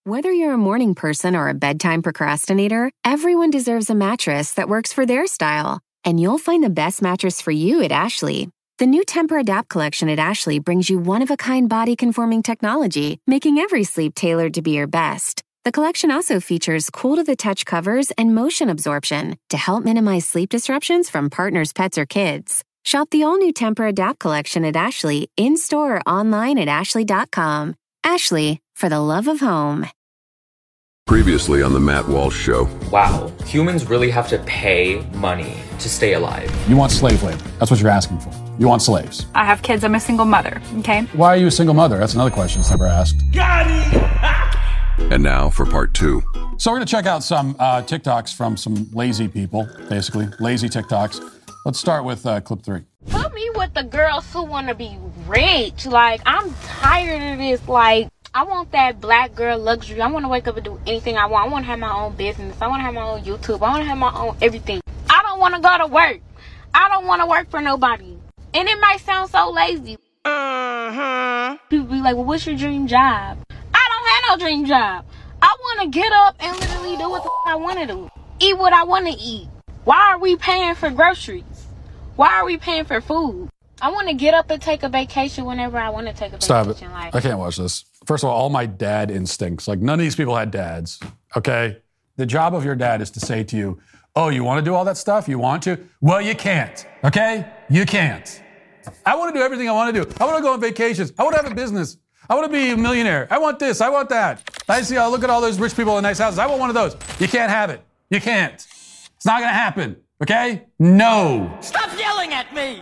Whether you're a morning person or a bedtime procrastinator, everyone deserves a mattress that works for their style. And you'll find the best mattress for you at Ashley. The new Temper-Adapt collection at Ashley brings you one-of-a-kind body-conforming technology, making every sleep tailored to be your best. The collection also features cool-to-the-touch covers and motion absorption to help minimize sleep disruptions from partners, pets, or kids. Shop the all-new Temper-Adapt collection at Ashley, in-store or online at ashley.com. Ashley, for the love of home. Previously on the Matt Walsh Show. Wow, humans really have to pay money to stay alive. You want slave labor. That's what you're asking for. You want slaves. I have kids. I'm a single mother, okay? Why are you a single mother? That's another question that's never asked. Got it! And now for part 2. So we're going to check out some TikToks from some lazy people, basically. Lazy TikToks. Let's start with clip 3. Put me with the girls who want to be rich. Like, I'm tired of this. Like, I want that black girl luxury. I want to wake up and do anything I want. I want to have my own business. I want to have my own YouTube. I want to have my own everything. I don't want to go to work. I don't want to work for nobody. And it might sound so lazy. People be like, well, what's your dream job? I don't have no dream job. I want to get up and literally do what the I want to do. Eat what I want to eat. Why are we paying for groceries? Why are we paying for food? I want to get up and take a vacation whenever I want to take a Stop vacation. it. Like, I can't watch this. First of all my dad instincts. Like, none of these people had dads, okay? The job of your dad is to say to you, oh, you want to do all that stuff? You want to? Well, you can't, okay? You can't. I want to do everything I want to do. I want to go on vacations. I want to have a business. I want to be a millionaire. I want this. I want that. I see. I look at all those rich people in nice houses. I want one of those. You can't have it. You can't. It's not going to happen, okay? No. Stop yelling at me!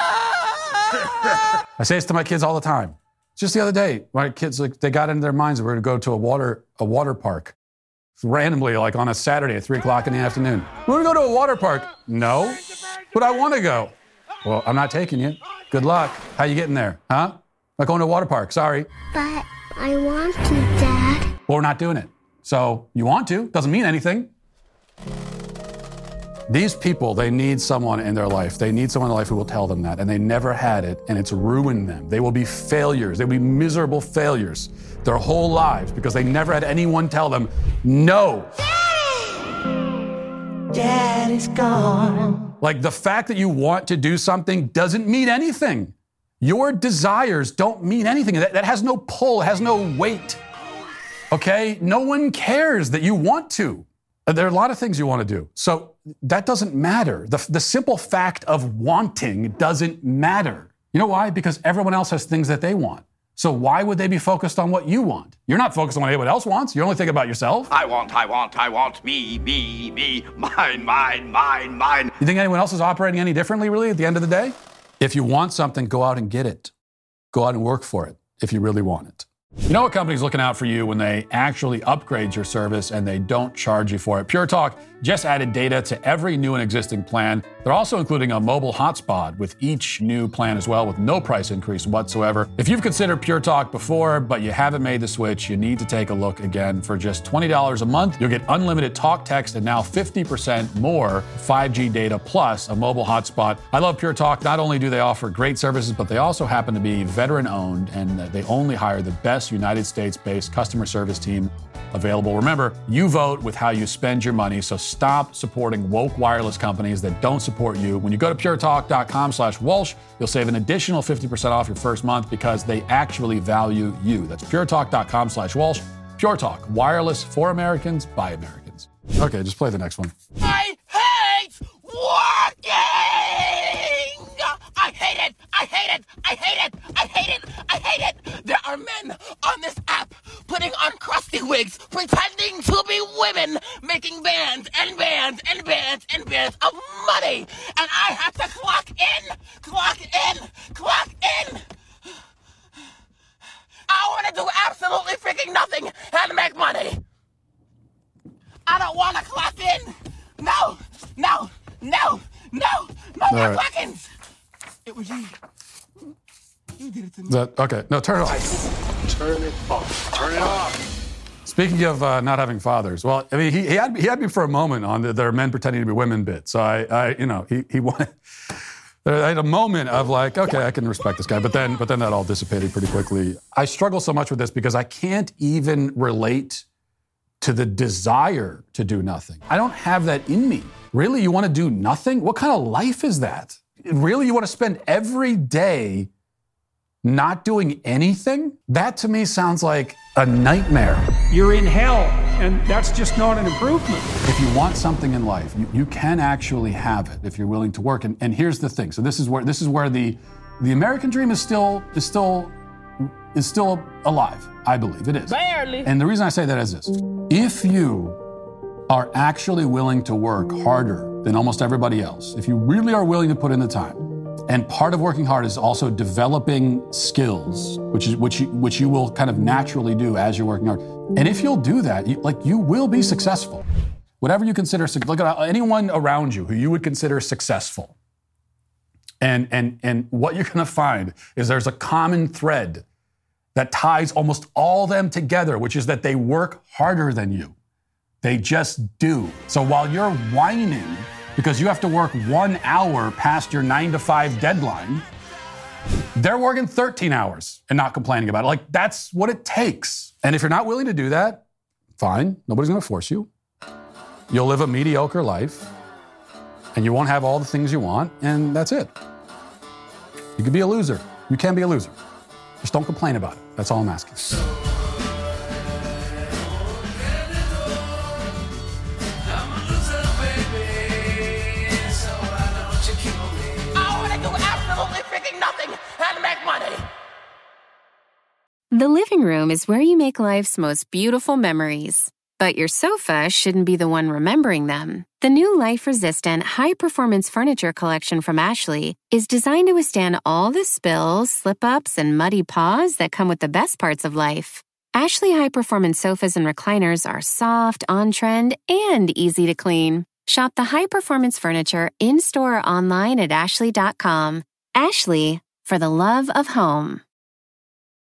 I say this to my kids all the time. Just the other day, my kids, like, they got into their minds that we're going to go to a water park. Randomly, like on a Saturday at 3 o'clock in the afternoon. We're going to go to a water park. No, but I want to go. Well, I'm not taking you. Good luck. How you getting there? Huh? Not going to a water park. Sorry. But I want to, Dad. Well, we're not doing it. So you want to. Doesn't mean anything. These people, they need someone in their life. They need someone in their life who will tell them that. And they never had it, and it's ruined them. They will be failures. They will be miserable failures their whole lives because they never had anyone tell them, no. Dad is gone. Like, the fact that you want to do something doesn't mean anything. Your desires don't mean anything. That has no pull, it has no weight. Okay? No one cares that you want to. There are a lot of things you want to do. So that doesn't matter. The simple fact of wanting doesn't matter. You know why? Because everyone else has things that they want. So why would they be focused on what you want? You're not focused on what anyone else wants. You're only thinking about yourself. I want, me, mine. You think anyone else is operating any differently, really, at the end of the day? If you want something, go out and get it. Go out and work for it if you really want it. You know what company's looking out for you when they actually upgrade your service and they don't charge you for it? Pure Talk just added data to every new and existing plan. They're also including a mobile hotspot with each new plan as well, with no price increase whatsoever. If you've considered Pure Talk before, but you haven't made the switch, you need to take a look again. For just $20 a month, you'll get unlimited talk, text, and now 50% more 5G data plus a mobile hotspot. I love Pure Talk. Not only do they offer great services, but they also happen to be veteran-owned, and they only hire the best United States-based customer service team available. Remember, you vote with how you spend your money, so stop supporting woke wireless companies that don't support you. When you go to puretalk.com/Walsh, you'll save an additional 50% off your first month because they actually value you. That's puretalk.com/Walsh. Pure Talk, wireless for Americans by Americans. Okay, just play the next one. I hate working! I hate it! I hate it! I hate it! I hate it! I hate it! There are men on this app putting on crusty wigs, pretending to be women, making bands and bands and bands and bands of money. And I have to clock in. I want to do absolutely freaking nothing and make money. I don't want to clock in. No more clock-ins. It was you. You did it to me. Okay, no, turn it off. Turn it off. Speaking of not having fathers, well, I mean, he had me for a moment on there are men pretending to be women bit. So he wanted. I had a moment of like, okay, I can respect this guy, but then that all dissipated pretty quickly. I struggle so much with this because I can't even relate to the desire to do nothing. I don't have that in me. Really, you want to do nothing? What kind of life is that? Really, you want to spend every day not doing anything? That to me sounds like a nightmare. You're in hell, and that's just not an improvement. If you want something in life, you can actually have it if you're willing to work. And here's the thing. So this is where the American dream is still alive. I believe it is. Barely. And the reason I say that is this. If you are actually willing to work harder than almost everybody else, if you really are willing to put in the time, and part of working hard is also developing skills, which you will kind of naturally do as you're working hard. And if you'll do that, you will be successful. Whatever you consider, look at anyone around you who you would consider successful. And what you're going to find is there's a common thread that ties almost all them together, which is that they work harder than you. They just do. So while you're whining because you have to work 1 hour past your 9 to 5 deadline, they're working 13 hours and not complaining about it. Like, that's what it takes. And if you're not willing to do that, fine. Nobody's going to force you. You'll live a mediocre life, and you won't have all the things you want, and that's it. You can be a loser. You can be a loser. Just don't complain about it. That's all I'm asking. The living room is where you make life's most beautiful memories. But your sofa shouldn't be the one remembering them. The new life-resistant, high-performance furniture collection from Ashley is designed to withstand all the spills, slip-ups, and muddy paws that come with the best parts of life. Ashley high-performance sofas and recliners are soft, on-trend, and easy to clean. Shop the high-performance furniture in-store or online at ashley.com. Ashley, for the love of home.